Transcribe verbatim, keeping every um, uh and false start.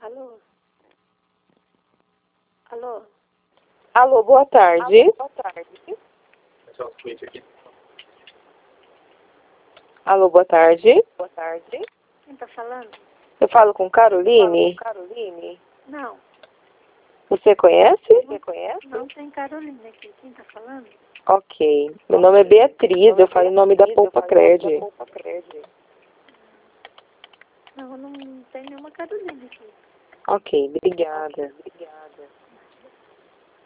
Alô? Alô? Alô, boa tarde. Alô, boa tarde. Alô, boa tarde. Boa tarde. Quem tá falando? Eu falo com Caroline. Falo com Caroline? Não. Você conhece? Você conhece? Não tem Caroline aqui. Quem tá falando? Ok. Meu nome é Beatriz, eu falo em nome da Poupa Cred. Não, não tem nenhuma Caroline aqui. Ok, obrigada. Obrigada.